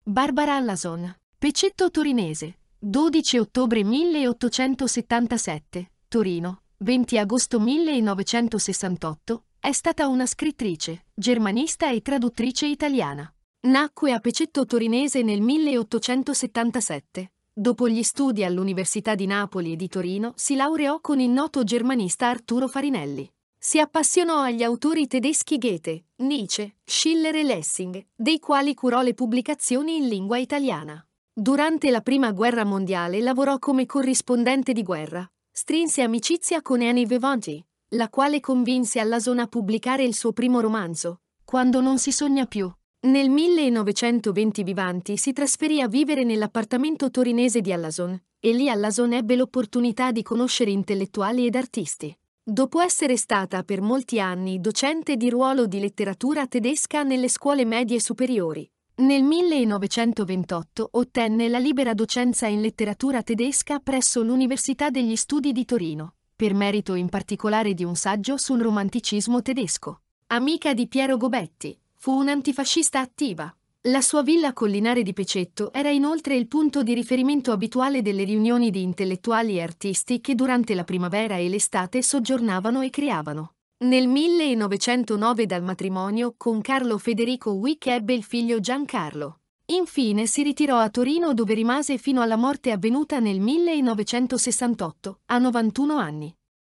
Barbara Allason. Pecetto torinese. 12 ottobre 1877, Torino. 20 agosto 1968, è stata una scrittrice, germanista e traduttrice italiana. Nacque a Pecetto Torinese nel 1877. Dopo gli studi all'Università di Napoli e di Torino, si laureò con il noto germanista Arturo Farinelli. Si appassionò agli autori tedeschi Goethe, Nietzsche, Schiller e Lessing, dei quali curò le pubblicazioni in lingua italiana. Durante la Prima Guerra Mondiale lavorò come corrispondente di guerra. Strinse amicizia con Annie Vivanti, la quale convinse Allason a pubblicare il suo primo romanzo, Quando non si sogna più. Nel 1920 Vivanti si trasferì a vivere nell'appartamento torinese di Allason, e lì Allason ebbe l'opportunità di conoscere intellettuali ed artisti. Dopo essere stata per molti anni docente di ruolo di letteratura tedesca nelle scuole medie superiori, nel 1928 ottenne la libera docenza in letteratura tedesca presso l'Università degli Studi di Torino, per merito in particolare di un saggio sul romanticismo tedesco. Amica di Piero Gobetti, fu un'antifascista attiva. La sua villa collinare di Pecetto era inoltre il punto di riferimento abituale delle riunioni di intellettuali e artisti che durante la primavera e l'estate soggiornavano e creavano. Nel 1909 dal matrimonio con Carlo Federico Wick ebbe il figlio Giancarlo. Infine si ritirò a Torino dove rimase fino alla morte avvenuta nel 1968, a 91 anni.